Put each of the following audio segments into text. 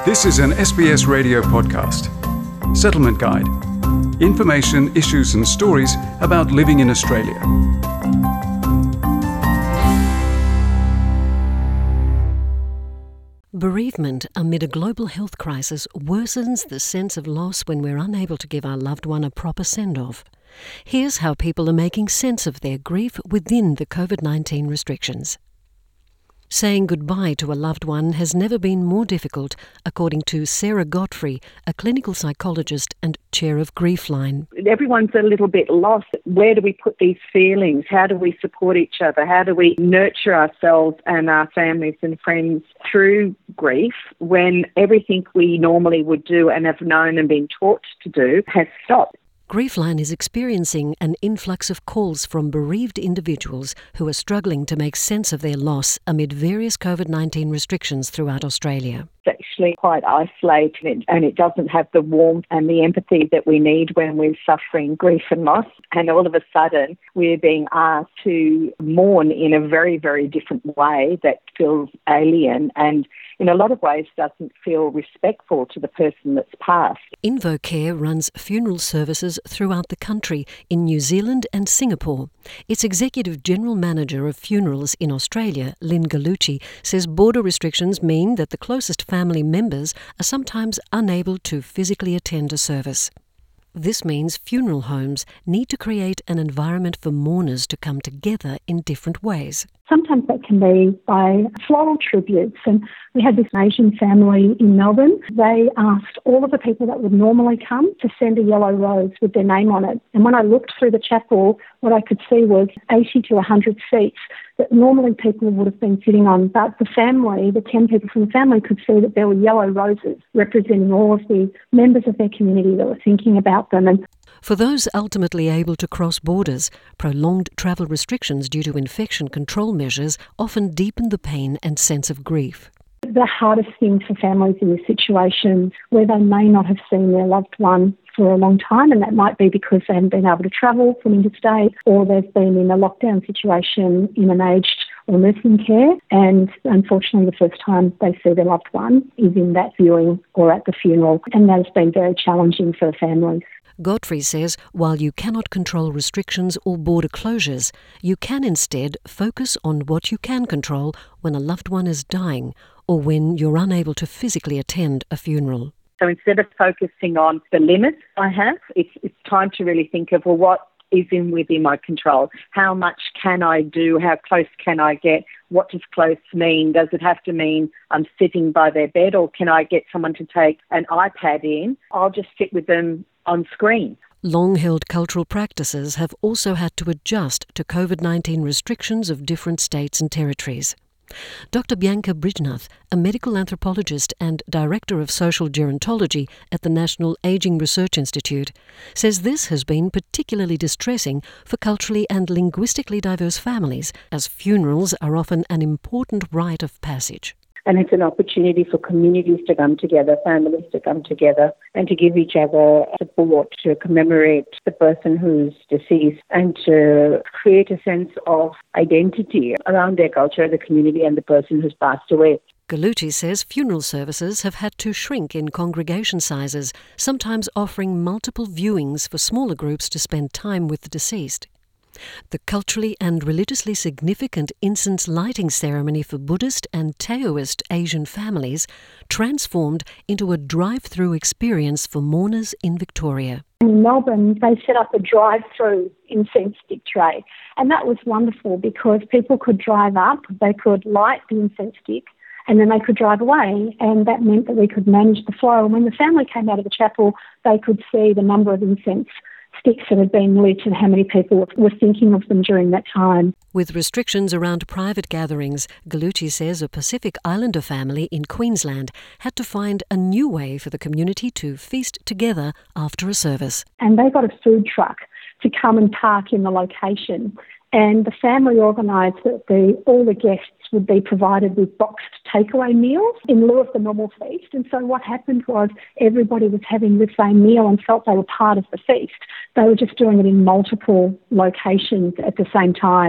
This is an SBS radio podcast. Settlement Guide. Information, issues and stories about living in Australia. Bereavement amid a global health crisis worsens the sense of loss when we're unable to give our loved one a proper send-off. Here's how people are making sense of their grief within the COVID-19 restrictions. Saying goodbye to a loved one has never been more difficult, according to Sarah Godfrey, a clinical psychologist and chair of Griefline. Everyone's a little bit lost. Where do we put these feelings? How do we support each other? How do we nurture ourselves and our families and friends through grief when everything we normally would do and have known and been taught to do has stopped? Griefline is experiencing an influx of calls from bereaved individuals who are struggling to make sense of their loss amid various COVID-19 restrictions throughout Australia. It's actually quite isolated and it doesn't have the warmth and the empathy that we need when we're suffering grief and loss. And all of a sudden, we're being asked to mourn in a very, very different way that feels alien and in a lot of ways doesn't feel respectful to the person that's passed. InvoCare runs funeral services throughout the country in New Zealand and Singapore. Its Executive General Manager of Funerals in Australia, Lynn Gallucci, says border restrictions mean that the closest family members are sometimes unable to physically attend a service. This means funeral homes need to create an environment for mourners to come together in different ways. Sometimes that can be by floral tributes. And we had this Asian family in Melbourne. They asked all of the people that would normally come to send a yellow rose with their name on it. And when I looked through the chapel, what I could see was 80 to 100 seats that normally people would have been sitting on. But the family, the 10 people from the family, could see that there were yellow roses representing all of the members of their community that were thinking about them. And for those ultimately able to cross borders, prolonged travel restrictions due to infection control measures often deepen the pain and sense of grief. The hardest thing for families in this situation, where they may not have seen their loved one for a long time, and that might be because they haven't been able to travel from interstate, or they've been in a lockdown situation in an aged or nursing care, and unfortunately the first time they see their loved one is in that viewing or at the funeral, and that has been very challenging for the families. Godfrey says while you cannot control restrictions or border closures, you can instead focus on what you can control when a loved one is dying or when you're unable to physically attend a funeral. So instead of focusing on the limits I have, it's time to really think of, well, what is within my control? How much can I do? How close can I get? What does close mean? Does it have to mean I'm sitting by their bed, or can I get someone to take an iPad in? I'll just sit with them on screen. Long-held cultural practices have also had to adjust to COVID-19 restrictions of different states and territories. Dr. Bianca Brijnath, a medical anthropologist and director of social gerontology at the National Ageing Research Institute, says this has been particularly distressing for culturally and linguistically diverse families, as funerals are often an important rite of passage. And it's an opportunity for communities to come together, families to come together and to give each other support, to commemorate the person who's deceased and to create a sense of identity around their culture, the community and the person who's passed away. Gallucci says funeral services have had to shrink in congregation sizes, sometimes offering multiple viewings for smaller groups to spend time with the deceased. The culturally and religiously significant incense lighting ceremony for Buddhist and Taoist Asian families transformed into a drive-through experience for mourners in Victoria. In Melbourne, they set up a drive-through incense stick tray, and that was wonderful because people could drive up, they could light the incense stick, and then they could drive away, and that meant that we could manage the flow. And when the family came out of the chapel, they could see the number of incense sticks that had been lit and how many people were thinking of them during that time. With restrictions around private gatherings, Gallucci says a Pacific Islander family in Queensland had to find a new way for the community to feast together after a service. And they got a food truck to come and park in the location. And the family organised that all the guests would be provided with boxed takeaway meals in lieu of the normal feast. And so what happened was everybody was having the same meal and felt they were part of the feast. They were just doing it in multiple locations at the same time.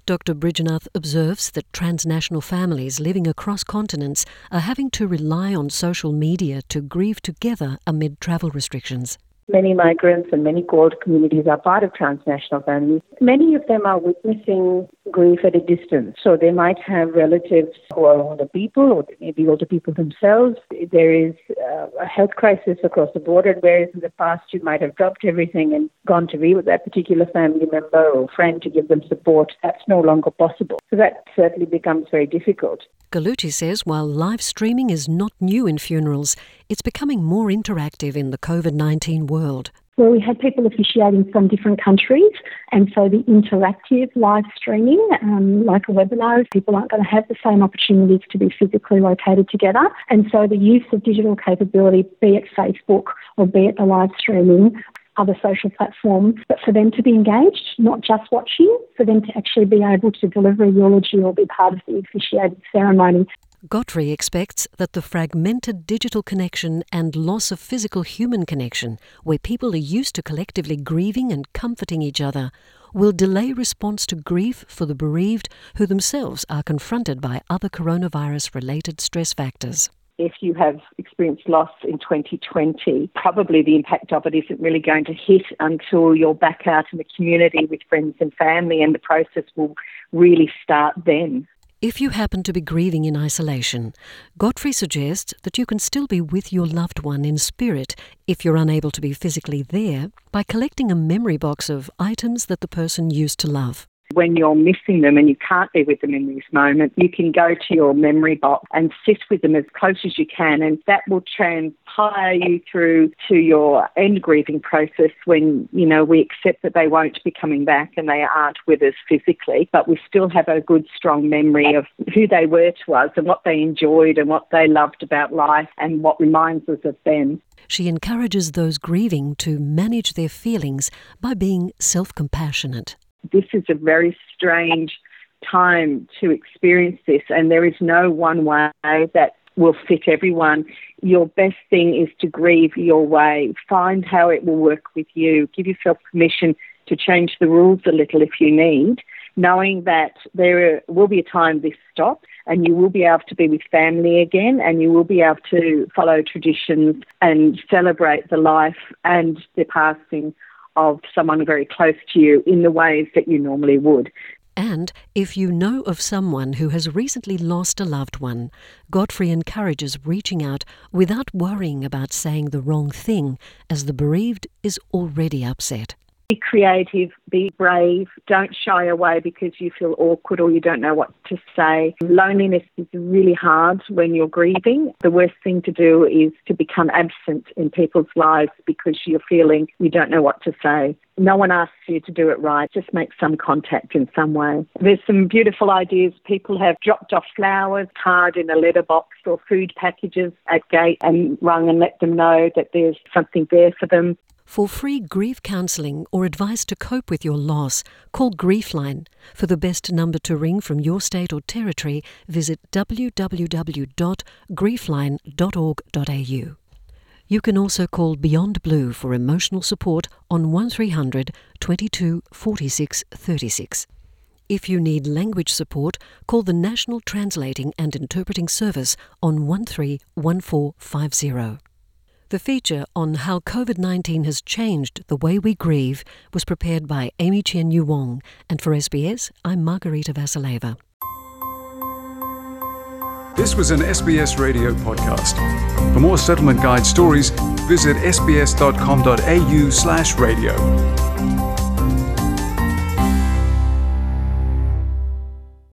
Dr. Brijnath observes that transnational families living across continents are having to rely on social media to grieve together amid travel restrictions. Many migrants and many cohort communities are part of transnational families. Many of them are witnessing grief at a distance. So they might have relatives who are older people, or maybe older people themselves. There is a health crisis across the board, and whereas in the past you might have dropped everything and gone to be with that particular family member or friend to give them support, that's no longer possible. So that certainly becomes very difficult. Galuti says while live streaming is not new in funerals, it's becoming more interactive in the COVID-19 world. Where we had people officiating from different countries, and so the interactive live streaming, like a webinar, people aren't going to have the same opportunities to be physically located together. And so the use of digital capability, be it Facebook or be it the live streaming, other social platforms, but for them to be engaged, not just watching, for them to actually be able to deliver a eulogy or be part of the officiated ceremony. Godfrey expects that the fragmented digital connection and loss of physical human connection, where people are used to collectively grieving and comforting each other, will delay response to grief for the bereaved who themselves are confronted by other coronavirus-related stress factors. If you have experienced loss in 2020, probably the impact of it isn't really going to hit until you're back out in the community with friends and family, and the process will really start then. If you happen to be grieving in isolation, Godfrey suggests that you can still be with your loved one in spirit if you're unable to be physically there by collecting a memory box of items that the person used to love. When you're missing them and you can't be with them in this moment, you can go to your memory box and sit with them as close as you can, and that will transpire you through to your end grieving process when, we accept that they won't be coming back and they aren't with us physically, but we still have a good, strong memory of who they were to us and what they enjoyed and what they loved about life and what reminds us of them. She encourages those grieving to manage their feelings by being self-compassionate. This is a very strange time to experience this, and there is no one way that will fit everyone. Your best thing is to grieve your way. Find how it will work with you. Give yourself permission to change the rules a little if you need, knowing that there will be a time this stops and you will be able to be with family again, and you will be able to follow traditions and celebrate the life and the passing of someone very close to you in the ways that you normally would. And if you know of someone who has recently lost a loved one, Godfrey encourages reaching out without worrying about saying the wrong thing, as the bereaved is already upset. Be creative, be brave, don't shy away because you feel awkward or you don't know what to say. Loneliness is really hard when you're grieving. The worst thing to do is to become absent in people's lives because you're feeling you don't know what to say. No one asks you to do it right. Just make some contact in some way. There's some beautiful ideas. People have dropped off flowers, card in a letterbox or food packages at gate and rung and let them know that there's something there for them. For free grief counselling or advice to cope with your loss, call Griefline. For the best number to ring from your state or territory, visit www.griefline.org.au. You can also call Beyond Blue for emotional support on 1300 22 46 36. If you need language support, call the National Translating and Interpreting Service on 131450. The feature on how COVID-19 has changed the way we grieve was prepared by Amy Chen Yu Wong, and for SBS, I'm Margarita Vasileva. This was an SBS radio podcast. For more Settlement Guide stories, visit sbs.com.au/radio.